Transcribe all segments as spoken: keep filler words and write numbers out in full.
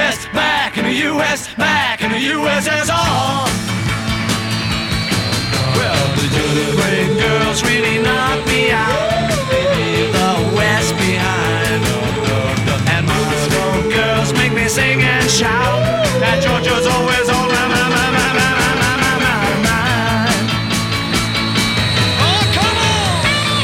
S, back in the U S, back in the U S S R. Well, the Ukraine girls really knock me out. They leave the West behind. And Moscow girls make me sing and shout. That Georgia's always on my, my, my, my, my, my, my, my mind. Oh, come on!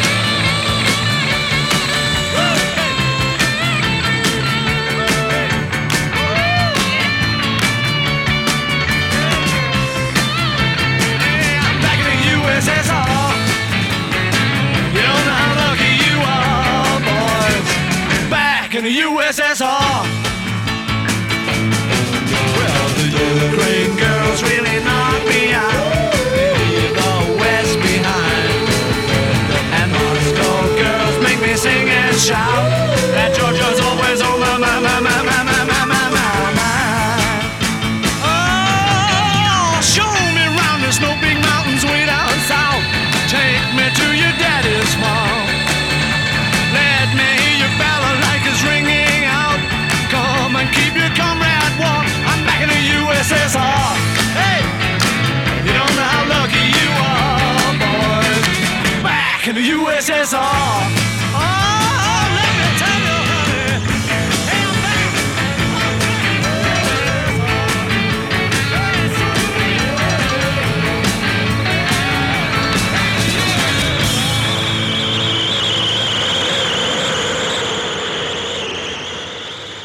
Hey, I'm back in the U S S R. You don't know how lucky you are, boys. Back in the U S S R. Well, the Ukraine girls really knock me out. They leave the West behind. And Moscow girls make me sing and shout. That Georgia's always on my, my, my, my, my, my, my, my, my mind. Oh, show me round the snow big mountains way down south. Take me to your daddy's farm. Let me hear your balalaikas ringing out. Come and keep your comrade warm. I'm back in the U S S R. Hey, you don't know how lucky you are, boys. Back in the U S S R.